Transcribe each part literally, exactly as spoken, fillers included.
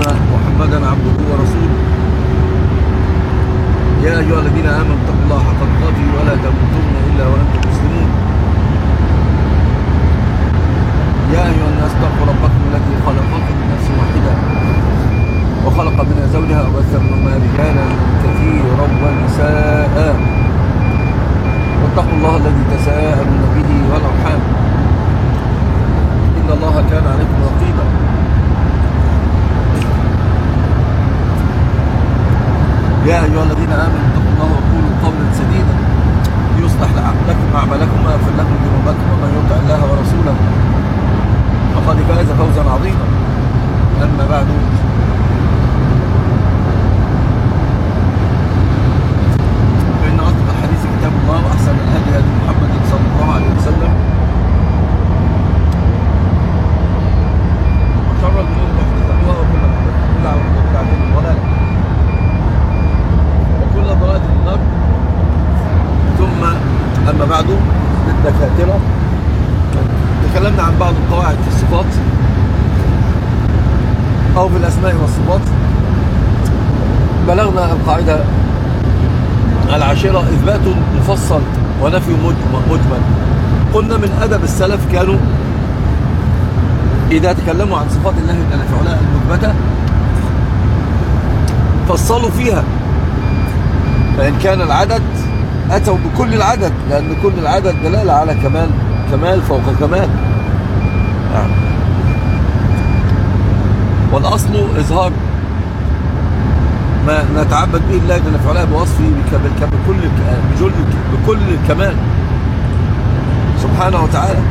محمدا عبده ورسوله. يا أيها الذين آمنوا اتقوا الله حق تقاته ولا تموتن إلا وأنتم مسلمون. يا أيها الناس اتقوا ربكم الذي خلقكم من نفس واحدة وخلق منها زوجها وبث منهما رجالا كثيرا ونساء واتقوا الله الذي تساءلون به والأرحام إن الله كان عليكم رقيبا. يا أيها الذين آمنوا اتقوا الله وقولوا قولا سديدا يصلح لكم أعمالكم ويغفر لكم ذنوبكم ومن يطع الله ورسوله فقد فاز فوزا عظيما. أما بعد، فإن أصدق الحديث كتاب الله وأحسن الهدي هدي محمد صلى الله عليه وسلم وشر الأمور محدثاتها وكل محدثة بدعة وكل بدعة ضلالة وكل ضلالة في النار. ثم أما بعد، للدكاترة تكلمنا عن بعض القواعد في الصفات أو في الأسماء والصفات. بلغنا القاعدة العاشرة: إثبات مفصل ونفي مجمل. قلنا من أدب السلف كانوا إذا تكلموا عن صفات الله جل في علاه المثبتة فصلوا فيها، فإن كان العدد أتوا بكل العدد، لأن كل العدد دلالة على كمال كمال فوق كمال. نعم. والأصل إظهار ما نتعبد به الله جل في علاه بوصفه بكل بكل الكمال سبحانه وتعالى.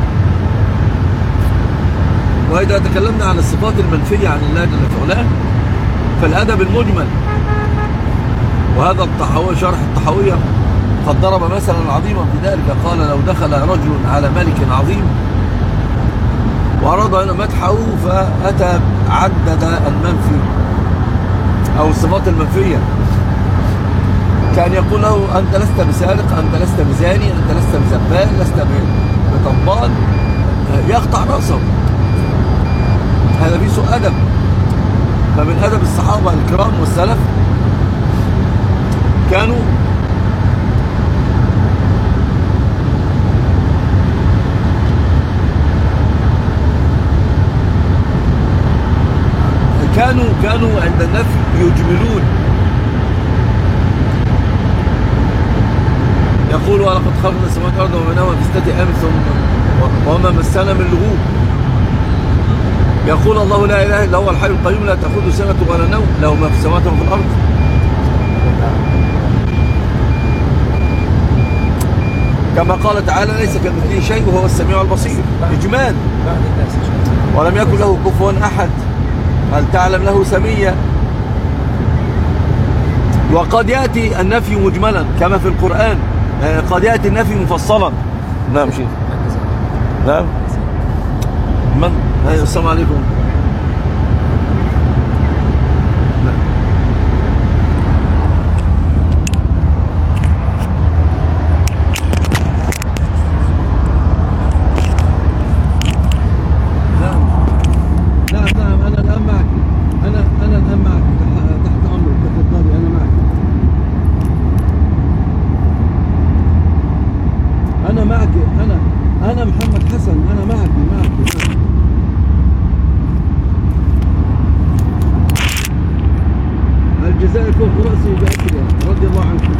وإذا تكلمنا عن الصفات المنفية عن الله جل في علاه فالأدب المجمل، وهذا الطحاوي شرح الطحاوية قد ضرب مثلا عظيما في ذلك. قال: لو دخل رجل على ملك عظيم وأراد أن مدحه فأتى عدد المنفي أو الصفات المنفية، كان يقول له: أنت لست بسارق، أنت لست بزاني، أنت لست بزبال، لست بطبال، يقطع رأسه. هذا في سوء أدب. فمن أدب الصحابة الكرام والسلف كانوا كانوا كانوا عند النفي يجملون. يقول: ولقد خلقنا السماوات والأرض وما بينهما في ستة أيام ثم وما مسنا من لغوب. يقول: الله لا إله إلا هو الحي القيوم لا تأخذه سنة ولا نوم له ما في السماوات وما في الأرض. كما قال تعالى: ليس كمثله شيء وهو السميع البصير. إجمال. ولم يكن له كفوا أحد. هل تعلم له سميا؟ وقد يأتي النفي مجملا كما في القرآن، قد يأتي النفي مفصلا. نعم شيخ. نعم. من؟ السلام عليكم. الجزائر فوق رأسي بأكلها رضي الله عنكم.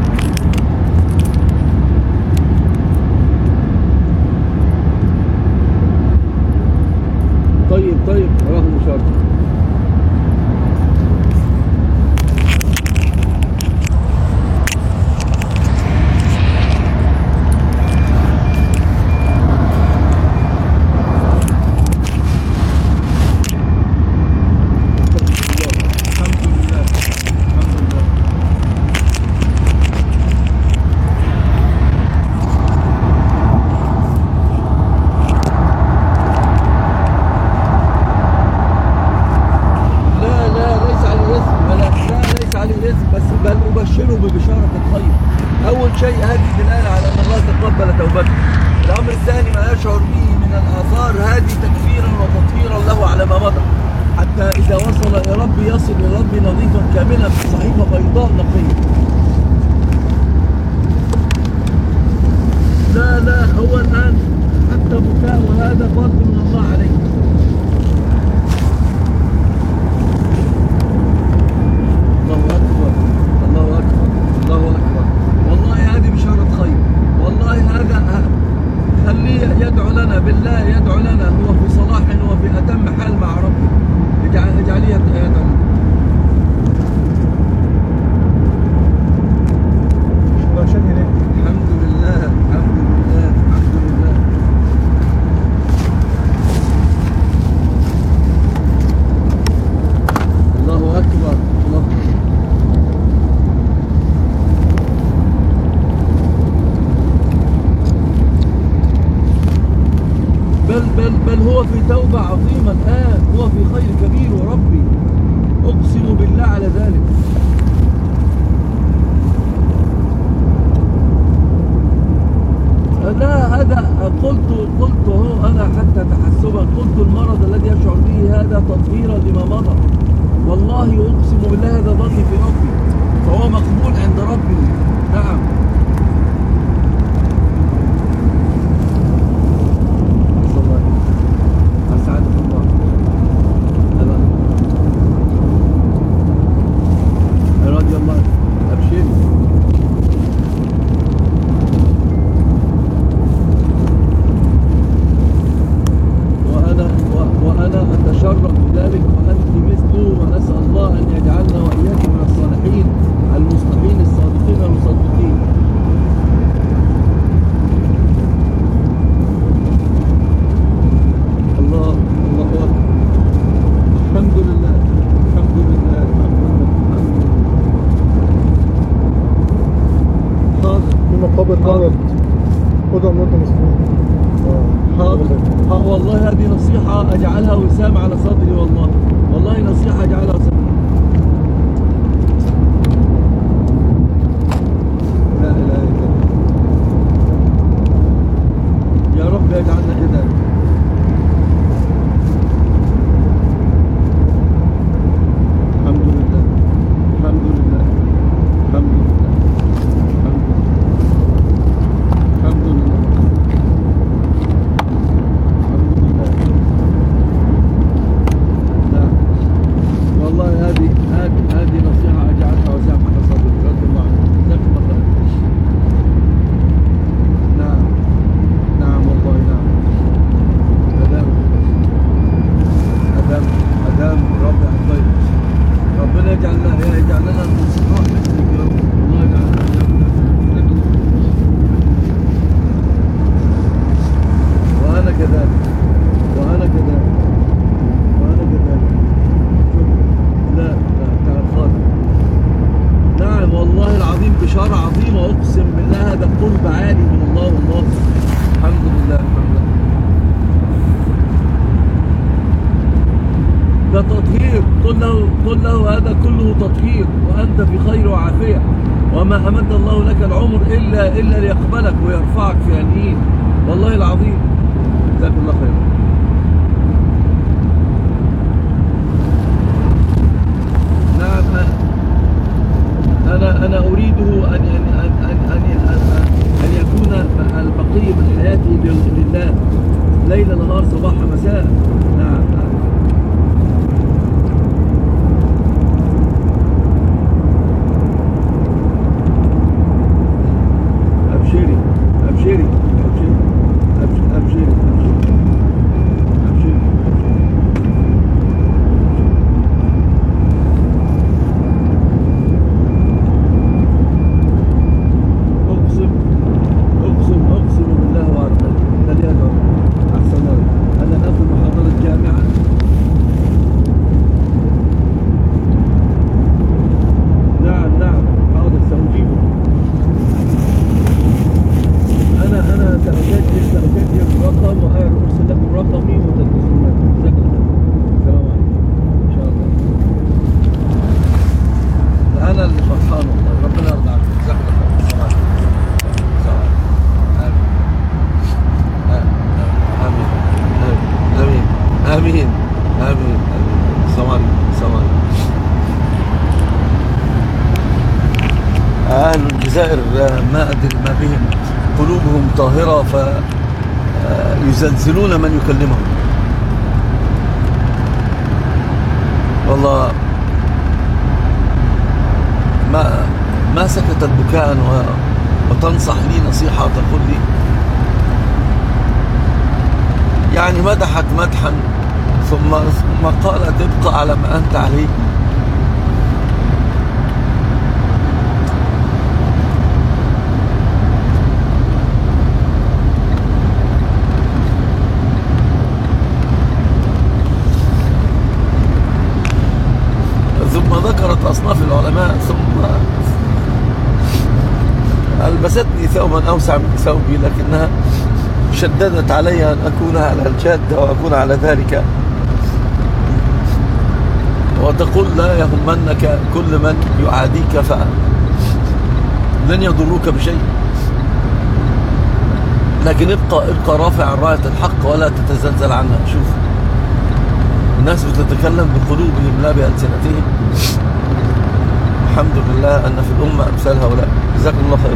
طيب طيب راه المشاركة. الأمر الثاني ما يشعر به من الآثار هذه تكفيرا وتطهيرا له على ما مضى. حتى إذا وصل إلى ربي يصل إلى ربي نظيفا كاملا في صحيفة بيضاء نقية. لا لا هو الآن حتى بكاء هذا فرض من الله عليه. الله أكبر الله أكبر الله أكبر. والله هذه بشارة خير، والله هذا خليه يدعو لنا بالله، يدعو لنا، هو في صلاح وفي أتم حال مع ربه. اجعليه يدعو لنا. الحمد لله الحمد لله الحمد لله. الله أكبر الله أكبر. بل بل بل هو في توبة عظيمة الآن، هو في خير كبير وربي أقسم بالله على ذلك. لا هذا قلت قلت هو أنا حتى تحسبا قلت المرض الذي يشعر به هذا تطهيرا لما مضى. والله أقسم بالله هذا ظني في ربي، فهو مقبول عند ربي. نعم رضي الله عنه. أبشري. وأنا وأنا أتشرف بذلك وأنت مثله، ونسأل الله أن يجعلنا وإياكم من الصالحين المصلحين الصادقين المصدقين. الله الله أكبر. الحمد لله الحمد لله الحمد لله. في مقابر مرض خدها مرضى مسلمين. حاضر. ها والله هذه نصيحة أجعلها وسام على صدري، والله والله نصيحة أجعلها صدري. لا إله إلا الله. يا رب يجعلنا كذلك. الحمد لله الحمد لله الحمد لله الحمد لله الحمد لله. نعم والله هذه هذه هذه نصيحة أجعلها وسام على صدري. رضي الله عنك. جزاك الله خير. نعم نعم والله نعم. أدام أدام أدام ربي الخير. ربنا يجعلنا يجعل لنا الصلاح مثلك يا رب. الله يجعلنا وأنا كذلك وأنا كذلك وأنا كذلك. لا لا تعال خالد. نعم والله العظيم بشارة عظيمة، أقسم بالله هذا قرب عالي من الله. والله الحمد لله الحمد لله. ده تطهير. قل له قل له هذا كله تطهير، وأنت في خير وعافية، وما أمد الله لك العمر إلا إلا ليقبلك ويرفعك في عليين. والله العظيم. جزاك الله خير. نعم أنا أنا أريده أن أن أن أن أن, أن يكون البقية من حياته لله، ليل نهار صباح مساء. نعم نعم. أبشري أبشري أبشري أبشري أبشري. الجزائر ما أدري ما بهم، قلوبهم طاهرة فيزلزلون من يكلمهم. والله ما ما سكتت بكاء وتنصح لي نصيحة تقول لي يعني مدحت مدحا ثم ثم قالت ابقى على ما أنت عليه. ثم ذكرت أصناف العلماء، ثم ألبستني ثوبا أوسع من ثوبي، لكنها شددت علي أن أكون على الجادة وأكون على ذلك، وتقول لا يهمنك كل من يعاديك فلن يضروك بشيء، لكن ابقى ابقى رافع راية الحق ولا تتزلزل عنها. شوف الناس بتتكلم بقلوبهم لا بألسنتهم. الحمد لله أن في الأمة أمثال هؤلاء. جزاكم الله خير.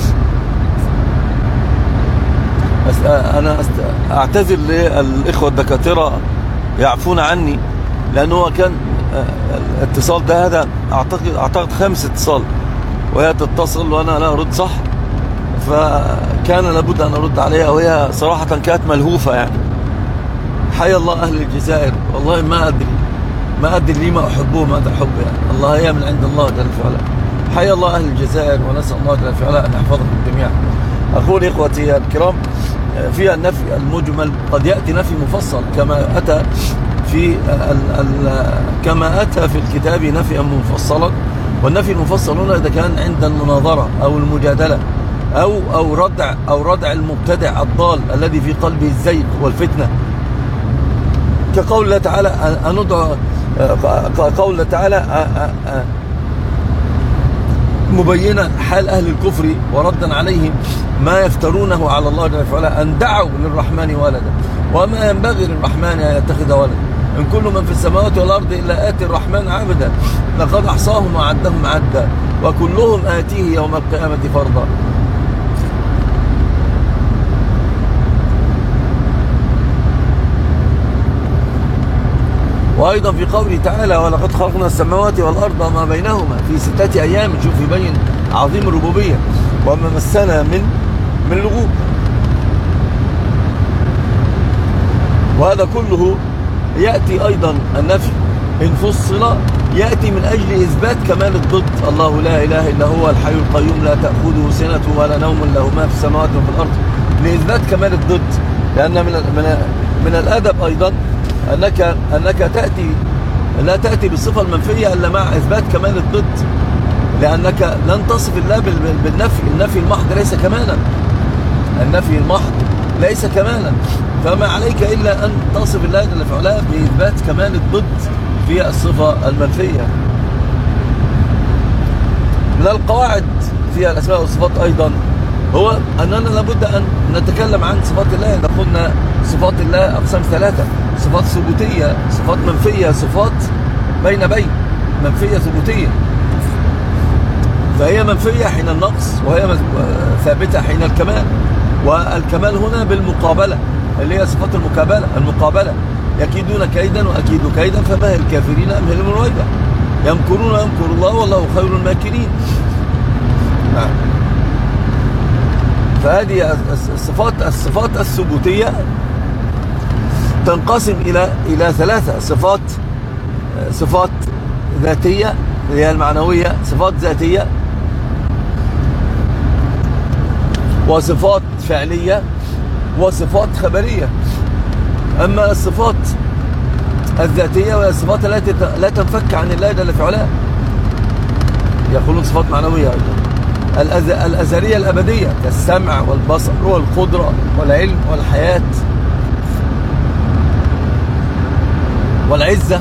أنا أعتذر للإخوة الدكاترة يعفون عني، لأنه كان الاتصال ده هذا أعتقد أعتقد خامس اتصال، وهي تتصل وأنا لا أرد صح، فكان لابد أن أرد عليها، وهي صراحة كانت ملهوفة يعني. حيا الله أهل الجزائر، والله ما أدري ما أدري لما أحبه ماذا أحب يعني، الله هي من عند الله جل وعلا. حيا الله أهل الجزائر، ونسأل الله جل وعلا أن يحفظكم جميعا. أقول إخوتي الكرام، في النفي المجمل قد يأتي نفي مفصل كما أتى في ال ال كما أتى في الكتاب نفيا مفصلا، والنفي المفصل هنا إذا كان عند المناظرة أو المجادلة أو أو ردع أو ردع المبتدع الضال الذي في قلبه الزيغ والفتنة، كقول الله تعالى أندعو قول الله تعالى مبينا حال أهل الكفر وردا عليهم ما يفترونه على الله جل وعلا، أن دعوا للرحمن ولدا وما ينبغي للرحمن أن يتخذ ولدا، إن كل من في السماوات والأرض إلا آتي الرحمن عبدا لقد أحصاهم وعدهم عدا وكلهم آتيه يوم القيامة فرضا. وأيضا في قوله تعالى ولقد خلقنا السماوات والأرض وما بينهما في ستة أيام، شوف يبين عظيم الربوبية، وما مسنا من من لغوب. وهذا كله يأتي أيضا النفي إن فصل يأتي من أجل إثبات كمال الضد. الله لا إله إلا هو الحي القيوم لا تأخذه سنة ولا نوم له ما في السماوات وفي الأرض، لإثبات كمال الضد. لأن من من من الأدب أيضا أنك أنك تأتي لا تأتي بالصفة المنفية إلا مع إثبات كمال الضد، لأنك لن تصف الله بالنفي. النفي المحض ليس كمالا، النفي المحض ليس كمالا، فما عليك إلا أن تصف الله جل وعلا بإثبات كمال الضد في الصفة المنفية. من القواعد في الأسماء والصفات أيضا هو أننا لابد أن نتكلم عن صفات الله. إذا قلنا صفات الله أقسام ثلاثة: صفات ثبوتية، صفات منفية، صفات بين بين، منفية ثبوتية. فهي منفية حين النقص، وهي ثابتة حين الكمال. والكمال هنا بالمقابلة اللي هي صفات المقابلة المقابلة يكيدون كيدا وأكيد كيدا فمهل الكافرين أمهلهم رويدا، يمكرون ويمكر الله والله خير الماكرين. نعم. فهذه الصفات الصفات الثبوتية تنقسم إلى إلى ثلاثة: صفات صفات ذاتية اللي هي المعنوية، صفات ذاتية، وصفات فعلية، وصفات خبرية. أما الصفات الذاتية وهي الصفات التي لا تنفك عن الله جل وعلا، يقولون صفات معنوية أيضا، الأزلية الأبدية كالسمع والبصر والقدرة والعلم والحياة والعزة.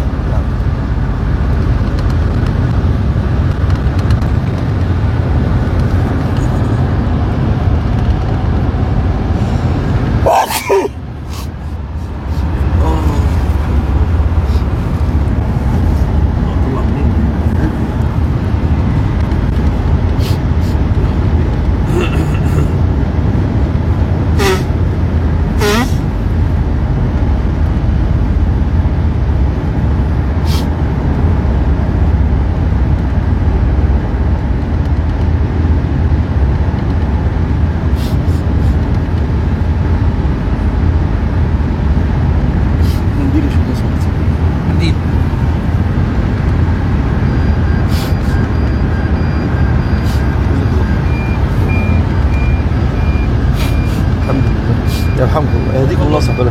يرحمكم الله، يهديكم الله سبحانه.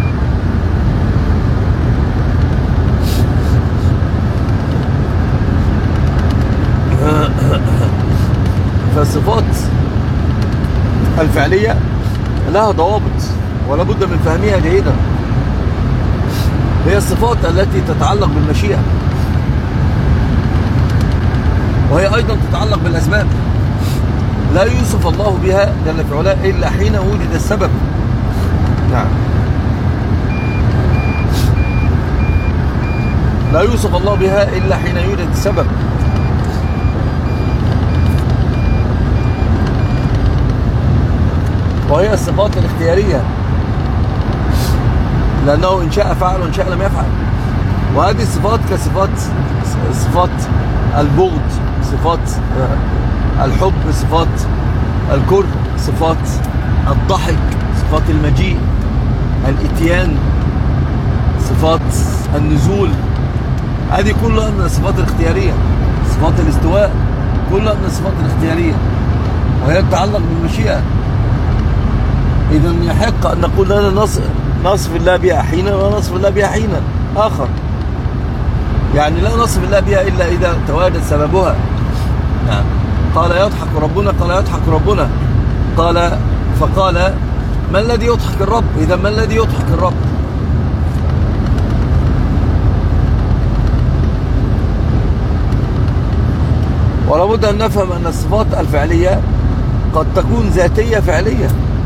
فالصفات الفعلية لها ضوابط ولا بد من فهمها جيدا. هي الصفات التي تتعلق بالمشيئة، وهي أيضا تتعلق بالأسباب. لا يوصف الله بها جل في علاه إلا حين وجد السبب. نعم، لا يوصف الله بها إلا حين يوجد السبب. وهي الصفات الاختيارية، لأنه إن شاء فعل وإن شاء لم يفعل. وهذه الصفات كصفات صفات البغض، صفات الحب، صفات الكره، صفات الضحك، صفات المجيء، الاتيان، صفات النزول. هذه كلها من الصفات الاختيارية. صفات الاستواء كلها من الصفات الاختيارية، وهي تتعلق بالمشيئة. إذا يحق أن نقول لنا نصف الله بها حينا ولا نصف الله بها حينا آخر. يعني لا نصف الله بها إلا إذا تواجد سببها. نعم. قال يضحك ربنا، قال يضحك ربنا، قال فقال ما الذي يضحك الرب؟ إذا ما الذي يضحك الرب؟ ولا بد أن نفهم أن الصفات الفعلية قد تكون ذاتية فعلية.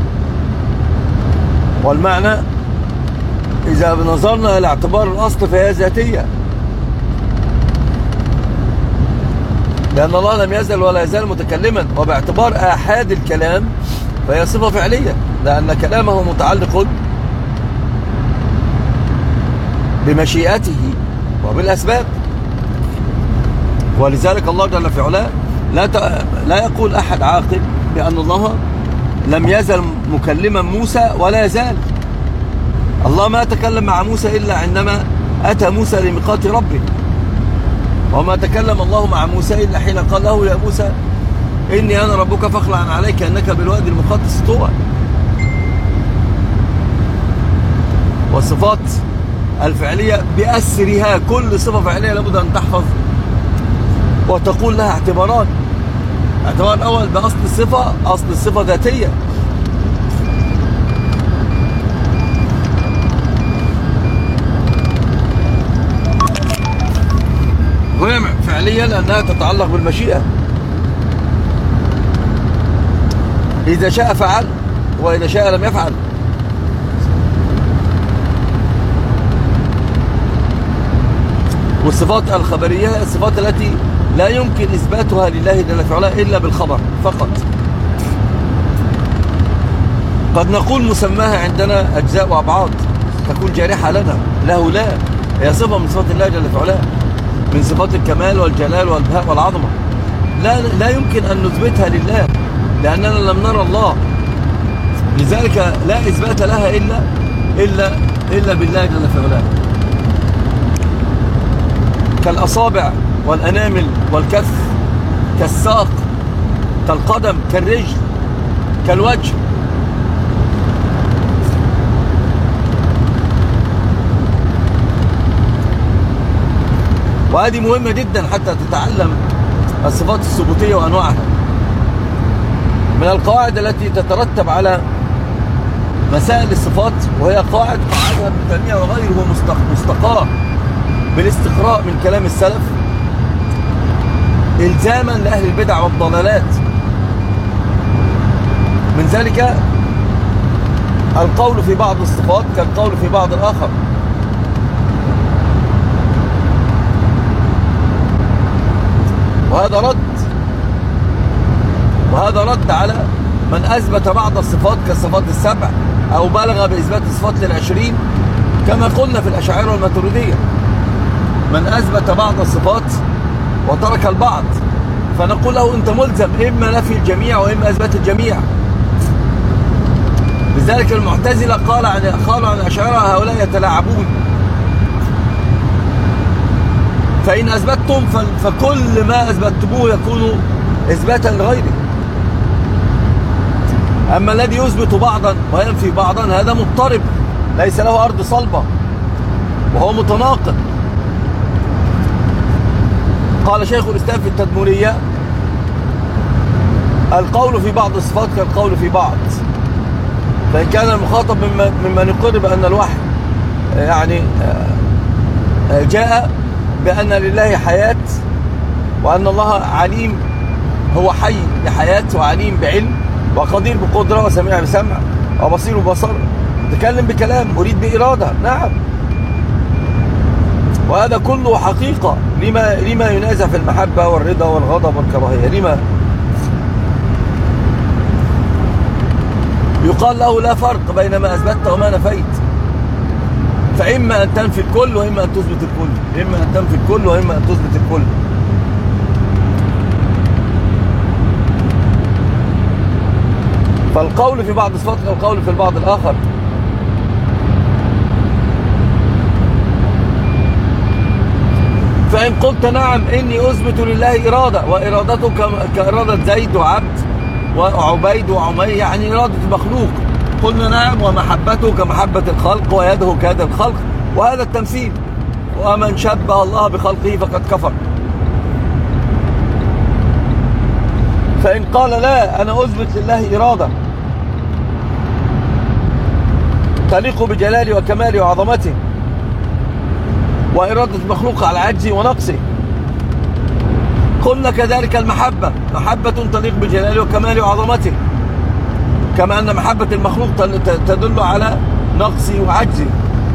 والمعنى إذا نظرنا إلى اعتبار الأصل فهي ذاتية، لأن الله لم يزل ولا يزال متكلما. وباعتبار آحاد الكلام فهي صفة فعلية، لأن كلامه متعلق بمشيئته وبالأسباب. ولذلك الله جل في علاه لا لا يقول أحد عاقل بأن الله لم يزل مكلما موسى ولا يزال. الله ما تكلم مع موسى إلا عندما أتى موسى لميقات ربه، وما تكلم الله مع موسى إلا حين قال له يا موسى إني أنا ربك فاخلع عليك أنك بالوادي المقدس طوى. والصفات الفعلية بأسرها، كل صفة فعلية لابد أن تحفظ وتقول لها اعتبارات. اعتبار الأول بأصل الصفة، أصل الصفة ذاتية. وهي فعلية لأنها تتعلق بالمشيئة. إذا شاء فعل وإذا شاء لم يفعل. والصفات الخبرية هي الصفات التي لا يمكن إثباتها لله جل في علاه إلا بالخبر فقط. قد نقول مسماها عندنا أجزاء وأبعاد تكون جارحة لنا، له لا، هي صفة من صفات الله جل في علاه، من صفات الكمال والجلال والبهاء والعظمة. لا, لا يمكن أن نثبتها لله لأننا لم نرى الله، لذلك لا إثبات لها إلا إلا إلا بالله جل في علاه. كالأصابع والأنامل والكف، كالساق، كالقدم، كالرجل، كالوجه. وهذه مهمة جدا حتى تتعلم الصفات الثبوتية وأنواعها. من القواعد التي تترتب على مسائل الصفات، وهي قواعد قاعدها ابن تيمية وغيره مستقاة بالاستقراء من كلام السلف إلزاما لأهل البدع والضلالات. من ذلك القول في بعض الصفات كالقول في بعض الآخر. وهذا رد وهذا رد على من أثبت بعض الصفات كالصفات السبع أو بلغ بإثبات الصفات للعشرين، كما قلنا في الأشاعرة والماتريدية. من أثبت بعض الصفات وترك البعض فنقول له أنت ملزم إما نفي الجميع وإما إثبات الجميع. لذلك المعتزلة قال عن قالوا عن الأشاعرة هؤلاء يتلاعبون، فإن أثبتتم فكل ما أثبتموه يكون إثباتا لغيره. أما الذي يثبت بعضا وينفي بعضا هذا مضطرب، ليس له أرض صلبة وهو متناقض. قال شيخ الإسلام في التدمرية: القول في بعض الصفات كالقول في بعض، فإن كان المخاطب ممن يقر بأن الوحي يعني جاء بأن لله حياة، وأن الله عليم، هو حي بحياة وعليم بعلم وقدير بقدرة وسميع بسمع وبصير ببصر، تكلم بكلام، أريد بإرادة، نعم، وهذا كله حقيقة. لما لما ينازع في المحبة والرضا والغضب والكراهية؟ لما يقال له لا فرق بين ما أثبت وما نفيت؟ فإما أن تنفي الكل وإما أن تثبت الكل، إما أن تنفي الكل وإما أن تثبت الكل. فالقول في بعض الصفات كالقول في البعض الآخر. فإن قلت نعم إني أثبت لله إرادة، وإرادته كإرادة زيد وعبد وعبيد وعمي، يعني إرادة المخلوق، قلنا نعم، ومحبته كمحبة الخلق ويده كيد الخلق، وهذا التمثيل، ومن شبه الله بخلقه فقد كفر. فإن قال لا، أنا أثبت لله إرادة تليق بجلالي وكمالي وعظمته، وإرادة المخلوق على عجزي ونقصي، قلنا كذلك المحبة، محبة تليق بجلالي وكمالي وعظمته، كما أن محبة المخلوق تدل على نقصي وعجزي.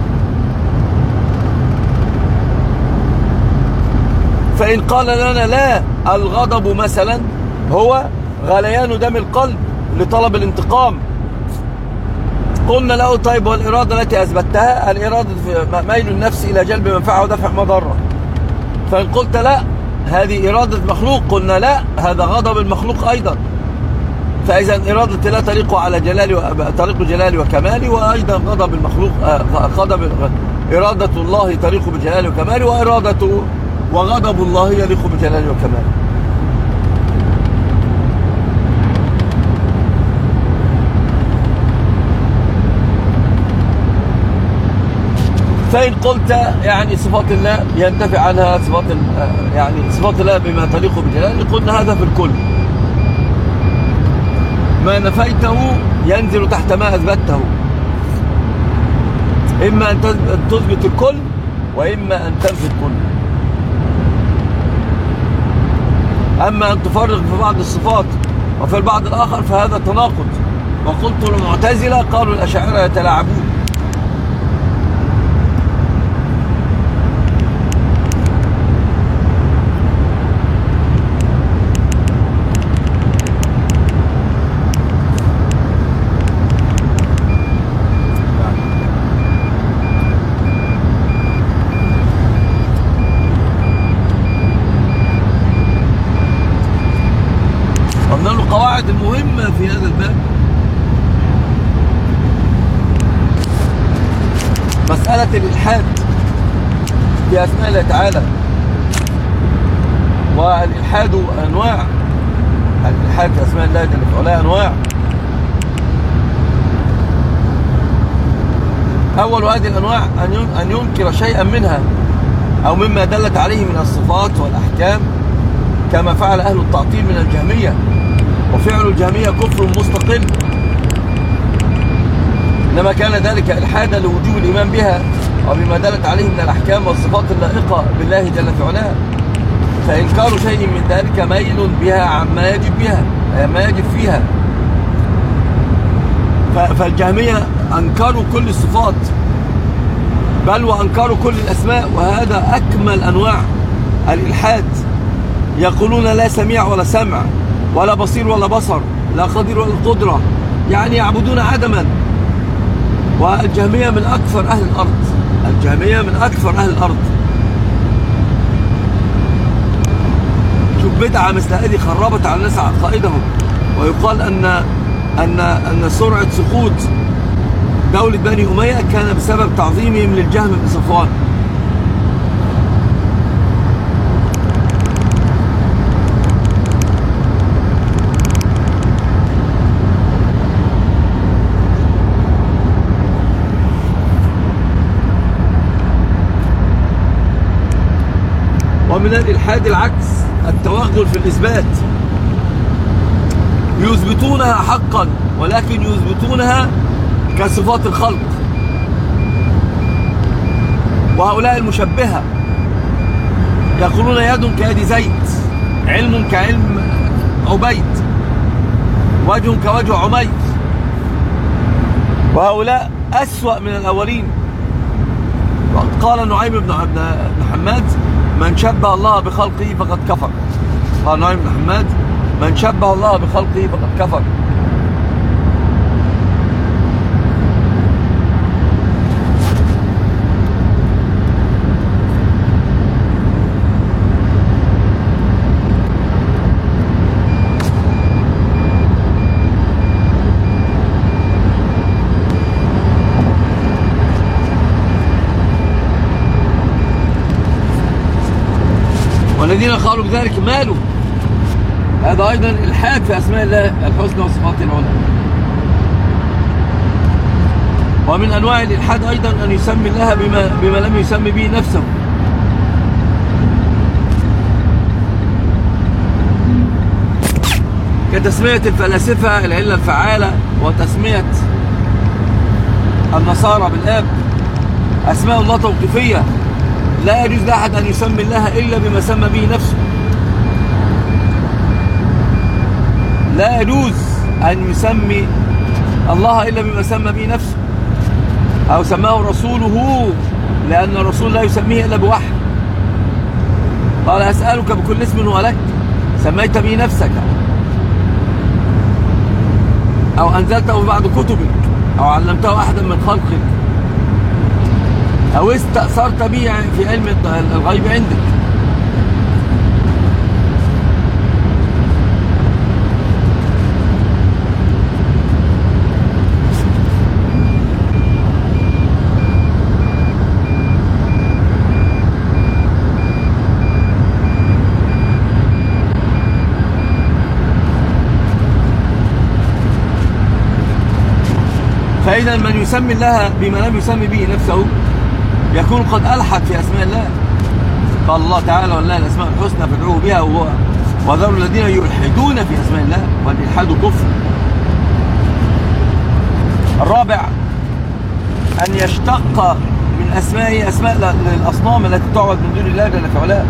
فإن قال لنا لا، الغضب مثلا هو غليان دم القلب لطلب الانتقام، قلنا له طيب، والإرادة التي أثبتها الإرادة ميل النفس إلى جلب منفعة ودفع مضرة. فإن قلت لا، هذه إرادة مخلوق، قلنا لا، هذا غضب المخلوق أيضا. فإذا إرادة لا تليق على جلالي و... تليق جلالي وكمالي، وأيضا غضب المخلوق غضب إرادة الله تليق بجلالي وكمالي، وإرادته وغضب الله يليق بجلالي وكمالي. فإن قلت يعني صفات الله ينتفع عنها صفات يعني صفات الله بما تليق بجلاله، قلنا هذا في الكل، ما نفيته ينزل تحت ما أثبته، إما أن تثبت الكل وإما أن تنفي الكل. أما أن تفرق في بعض الصفات وفي البعض الآخر فهذا تناقض. وقلت المعتزلة قالوا الأشاعرة يتلاعبون. المهمة في هذا الباب مسألة الإلحاد في أسماء الله تعالى. والإلحاد أنواع، الإلحاد في أسماء الله جل وعلا أنواع. أول هذه الأنواع أن ينكر شيئا منها أو مما دلت عليه من الصفات والأحكام، كما فعل أهل التعطيل من الجهمية، وفعل الجهمية كفر مستقل، إنما كان ذلك إلحادا لوجوب الإيمان بها وبما دلت عليه من الأحكام والصفات اللائقة بالله جل وعلا. فإنكار شيء من ذلك ميل بها عما يجب بها ما يجب فيها. فالجهمية أنكروا كل الصفات، بل وأنكروا كل الأسماء، وهذا أكمل أنواع الإلحاد. يقولون لا سميع ولا سمع، ولا بصير ولا بصر، لا قدير ولا قدرة، يعني يعبدون عدما. والجهمية من أكثر أهل الأرض، الجهمية من أكثر أهل الأرض. شوف بدعة مثل هذه خربت على الناس عقائدهم. ويقال أن أن أن سرعة سقوط دولة بني أمية كان بسبب تعظيمهم للجهم بن صفوان. ومن الإلحاد العكس، التوغل في الإثبات. يثبتونها حقا ولكن يثبتونها كصفات الخلق. وهؤلاء المشبهة يقولون يد كيد زيد، علم كعلم عبيد، وجه كوجه عمير. وهؤلاء أسوأ من الأولين. قال نعيم بن حماد: من شبه الله بخلقه فقد كفر. قال نعيم بن حماد: من شبه الله بخلقه فقد كفر. والذين قالوا بذلك مالوا، هذا أيضا الحاد في أسماء الله الحسنى وصفاته العلى. ومن أنواع الإلحاد أيضا أن يسمي الله بما, بما لم يسمي به نفسه، كتسمية الفلاسفة العلة الفعالة، وتسمية النصارى بالآب. أسماء الله توقيفية، لا يجوز لأحد أن يسمي الله إلا بما سمى به نفسه. لا يجوز أن يسمي الله إلا بما سمى به نفسه أو سماه رسوله، لأن الرسول لا يسميه إلا بوحي. قال: أسألك بكل اسم هو لك سميت به نفسك أو أنزلته في بعض كتبك أو علمته أحدا من خلقك أو استأثرت به في علم الغيب عندك. فإذا من يسمي الله بما لم يسمي به نفسه يكون قد ألحد في أسماء الله. قال الله تعالى: ولله الأسماء الحسنى فادعوه بها وذروا الذين يلحدون في أسماء الله، والإلحاد كفر. الرابع أن يشتق من أسمائه أسماء للأصنام التي تعبد من دون الله جل في علاه،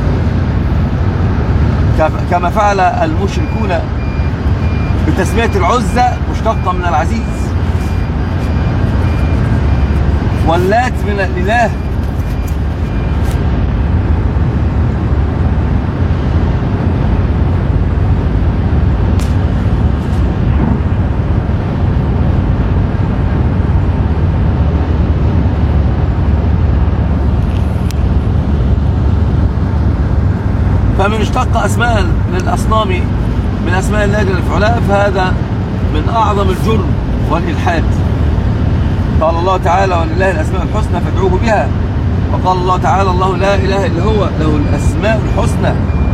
كما فعل المشركون بتسمية العزى مشتقة من العزيز، واللات من الإله، فمن اشتق أسماء للأصنام من أسماء الله جل في علاه فهذا من أعظم الجرم والإلحاد. قال الله تعالى: ولله الأسماء الحسنى فادعوه بها. وقال الله تعالى: الله لا إله إلا هو له الأسماء الحسنى.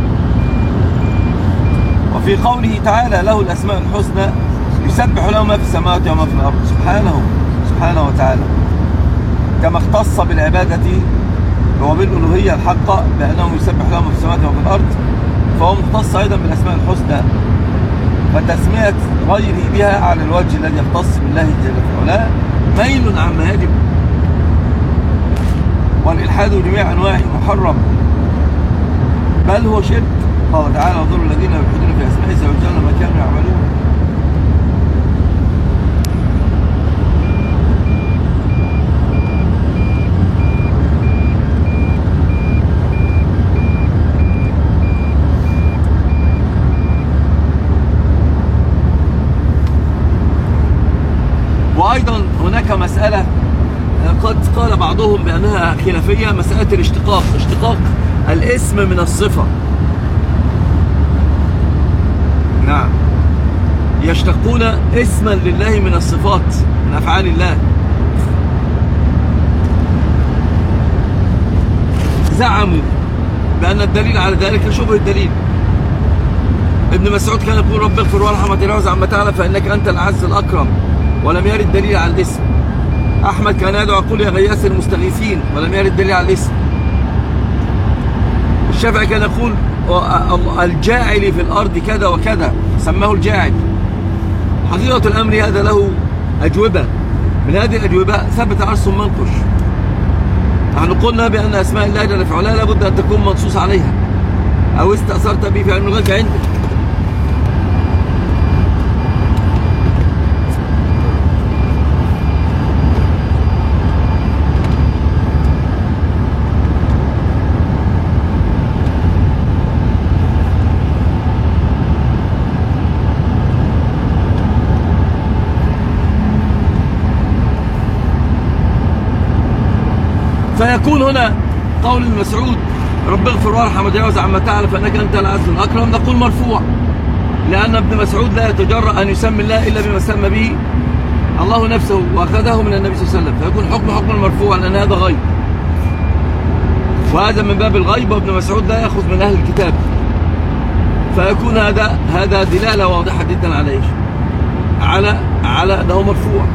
وفي قوله تعالى: له الأسماء الحسنى يسبح له ما في السماوات وما في الأرض، سبحانه سبحانه وتعالى، كما اختص بالعبادة وبالألوهية الحقة بأنه يسبح له ما في السماوات وما في الأرض، فهو مختص أيضا بالأسماء الحسنى. فتسمية غيره بها على الوجه الذي يختص بالله جل في علاه ميل عما يجب، والإلحاد بجميع أنواعه محرم، بل هو شرك. قال تعالى: وذروا الذين يلحدون في أسمائه سيجزون ما كانوا يعملون. وأيضا هناك مسألة قد قال بعضهم بأنها خلافية، مسألة الاشتقاق، اشتقاق الاسم من الصفة. نعم، يشتقون اسما لله من الصفات، من أفعال الله. زعموا بأن الدليل على ذلك شبه الدليل. ابن مسعود كان يقول: رب اغفر وارحم وتجاوز عما تعلم فإنك أنت الأعز الأكرم، ولم يرد دليل على الاسم. أحمد كان يدعو يقول: يا غياث المستغيثين، ولم يرد دليل على الاسم. الشافعي كان يقول الجاعل في الأرض كذا وكذا، سماه الجاعل. حقيقة الأمر هذا له أجوبة، من هذه الأجوبة ثبت عرص منقش. نحن قلنا بأن أسماء الله جل في علاه لابد أن تكون منصوص عليها أو استأثرت به في علم الغيب عندك. فيكون هنا قول المسعود رب اغفر وارحم وتجاوز عما تعالى فانك انت العز الاكرم، نقول مرفوع، لان ابن مسعود لا يتجرأ ان يسمي الله الا بما سمى به الله نفسه واخذه من النبي صلى الله عليه وسلم، فيكون حكم حكم المرفوع لان هذا غيب، وهذا من باب الغيب، وابن مسعود لا ياخذ من اهل الكتاب، فيكون هذا هذا دلاله واضحه جدا على ايش؟ على على انه مرفوع.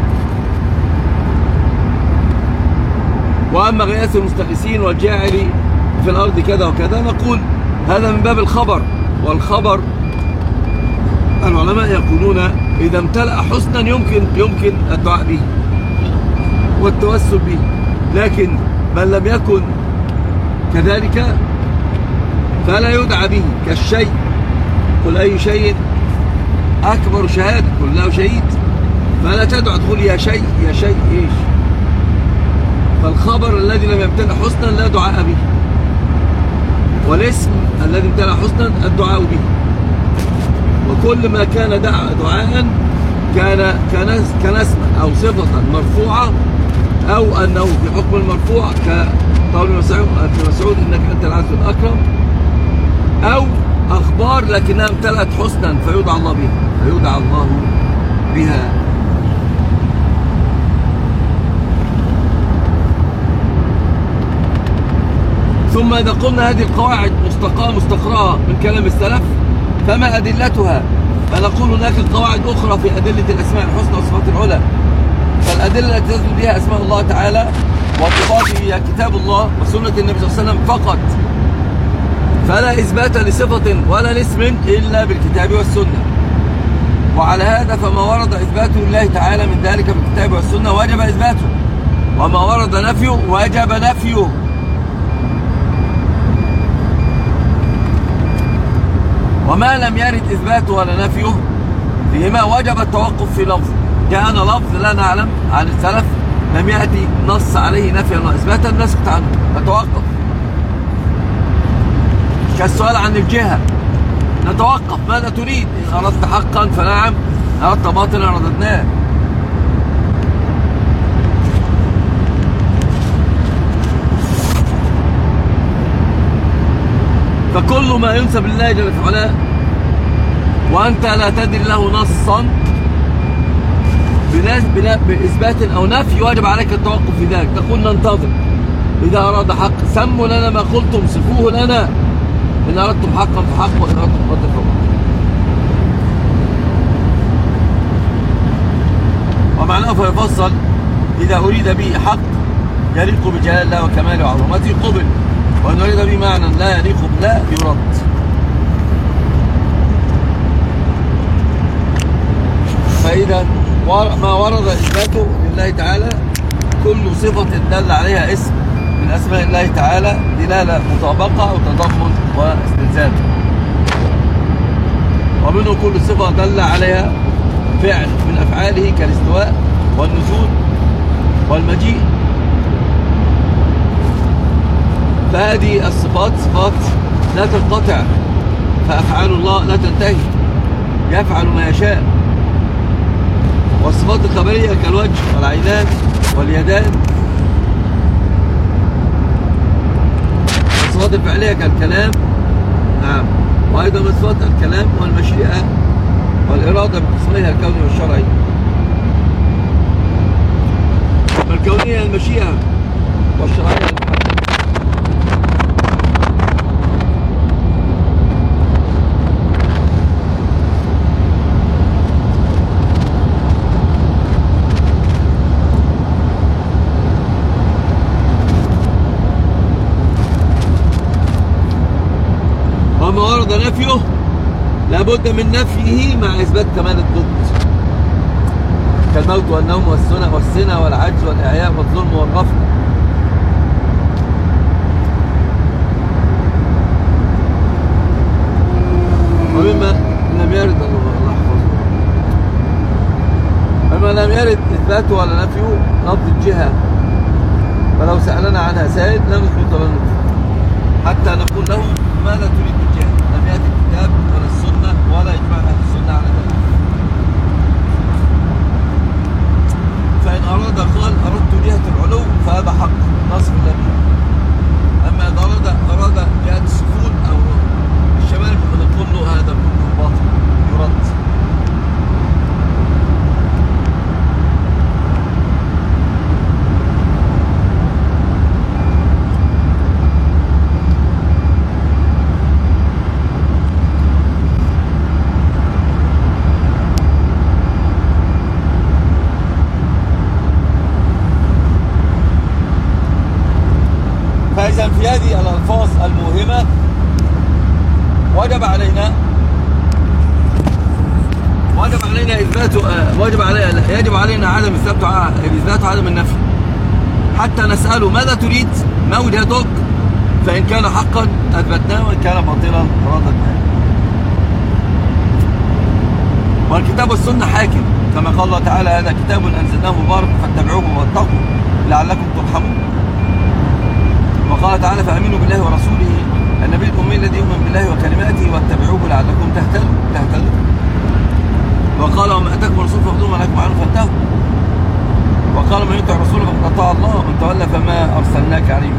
وأما غياث المستغيثين والجاعل في الأرض كذا وكذا نقول هذا من باب الخبر، والخبر العلماء يقولون إذا امتلأ حسنا يمكن يمكن الدعاء به والتوسل به، لكن من لم يكن كذلك فلا يدعى به، كالشيء قل أي شيء أكبر شهادة، قل له شهيد، فلا تدعى تقول يا شيء يا شيء إيش؟ فالخبر الذي لم يمتلئ حسنا لا دعاء به، والاسم الذي امتلأ حسنا الدعاء به، وكل ما كان دعاء دعاء كان كان كان اسما او صفه مرفوعه، او انه في حكم المرفوع كقول ابن مسعود انك انت العز الاكرم، او اخبار لكنها امتلأت حسنا فيدعى الله بها فيدعى الله بها. ثم إذا قلنا هذه القواعد مستقاة مستقرأة من كلام السلف فما أدلتها؟ فنقول هناك قواعد أخرى في أدلة الأسماء الحسنى والصفات العلى. فالأدلة التي تثبت بها أسماء الله تعالى وصفاته هي كتاب الله وسنة النبي صلى الله عليه وسلم فقط، فلا إثبات لصفة ولا لاسم إلا بالكتاب والسنة. وعلى هذا فما ورد إثباته لله تعالى من ذلك بالكتاب والسنة وجب إثباته، وما ورد نفيه وجب نفيه. وما لم يرد إثباته ولا نفيه فيهما وجب التوقف في لفظ. جاءنا لفظ لا نعلم عن السلف لم يأتي نص عليه نفيا وإثباتا نسكت عنه نتوقف، كالسؤال عن الجهة نتوقف ماذا تريد؟ إن أردت حقا فنعم، إن أردت باطلا رددناه. فكل ما ينسب لله جل في علاه وأنت لا تدري له نصا بإثبات أو نفي واجب عليك التوقف في ذلك، تقول ننتظر إذا أراد حق سموا لنا ما قلتم صفوه لنا، إن أردتم حقا فحق وإن أردتم باطلا فباطل. ومعناه فيفصل إذا أريد به حق يليق بجلال الله وكماله وعظمته قبل، وأن أريد به معنى لا يليق بالله يرد. فإذا ما ورد إثباته لله تعالى كل صفة دل عليها اسم من أسماء الله تعالى دلالة مطابقة أو تضمن واستلزام، ومنه كل صفة دل عليها فعل من أفعاله كالاستواء والنزول والمجيء. فهذه الصفات صفات لا تنقطع، فأفعال الله لا تنتهي، يفعل ما يشاء. والصفات الخبرية كالوجه والعينان واليدان، والصفات الفعلية كالكلام، نعم، وأيضا من صفات الكلام والمشيئة والإرادة بقسميها الكوني والشرعي. فالكونية المشيئة والشرعية وما ورد نفيه لابد من نفيه مع إثبات كمال الضد، كالموت والنوم والسنة والسنة والعجز والإعياء والظلم والغفلة. ومما لم يرد الله يحفظه ومما لم يرد إثباته ولا نفيه لفظ الجهة، فلو سألنا عنها سائل لم نثبت ولا نثبت حتى نقول له ماذا تريد بالجهة؟ لم يأتي الكتاب ولا السنة ولا إجماع أهل السنة على ذلك. فإن أراد قال أردت جهة العلو فهذا حق نصف النبي، أما إذا أراد أراد جهة السفول أو الشمال فنقول له هذا كله باطل يرد. فإذا في هذه الألفاظ الموهمة وجب علينا وجب علينا إثبات وجب علينا يجب علينا عدم إثبات إثبات عدم النفي حتى نسأله ماذا تريد؟ ما وجهتك؟ فإن كان حقا أثبتناه وإن كان باطلا رددناه. والكتاب والسنة حاكم كما قال الله تعالى هذا كتاب أنزلناه مبارك فاتبعوه واتقوا لعلكم ترحمون. وقال تعالى فآمنوا بالله ورسوله النبي الأمي الذي يؤمن بالله وكلماته واتبعوه لعلكم تهتدوا تهتدوا. وقال وما أتاكم الرسول فخذوه وما نهاكم عنه فانتهوا. وقال من يطع الرسول فقد أطاع الله ومن تولى فما أرسلناك عليهم.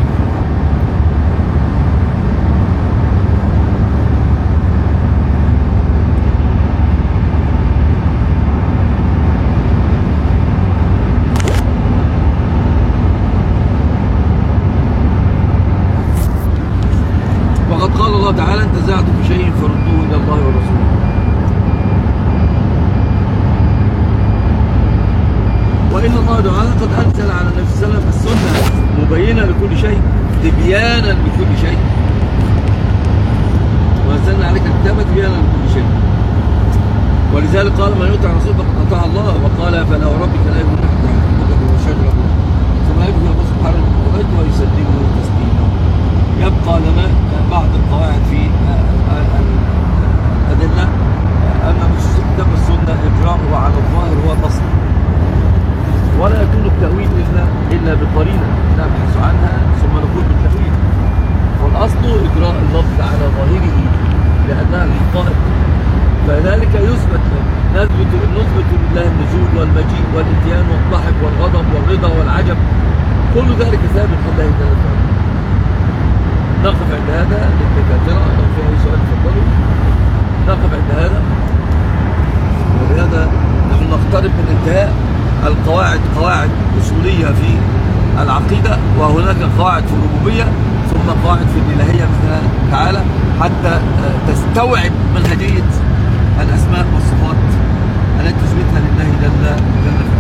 وقد قال الله تعالى إن تنازعتم في شيء فردوه إلى الله ورسوله. وإن الله تعالى قد أنزل على النبي صلى الله عليه وسلم السنة مبينة لكل شيء تبيانا لكل شيء، وأنزلنا عليك الكتاب تبيانا لكل شيء. ولذلك قال من يطع الرسول فقد أطاع الله. وقال فلا وربك لا يكون تحت حكمك وشجرة ثم يبقى الله سبحانه وتعالى ويسلمه تسليما. يبقى لنا بعض القواعد في الأدلة أن نصوص الكتاب والسنة إجراؤه على الظاهر هو الأصل، ولا يكون التأويل إلا إلا بقرينة نبحث عنها ثم نقول بالتأويل. والأصل إجراء اللفظ على ظاهره لأنها الحقائق، فذلك يثبت نثبت نثبت لله النزول والمجيء والإتيان والضحك والغضب والرضا والعجب، كل ذلك ثابت لله جل وعلا. نقف عند هذا للدكاترة لو في أي سؤال تفضلوا. نقف عند هذا، وبهذا نحن نقترب من انتهاء القواعد قواعد أصولية في العقيدة، وهناك قواعد في الربوبية ثم قواعد في الإلهية بإذن الله تعالى حتى تستوعب منهجية الأسماء والصفات التي تثبتها لله جل جل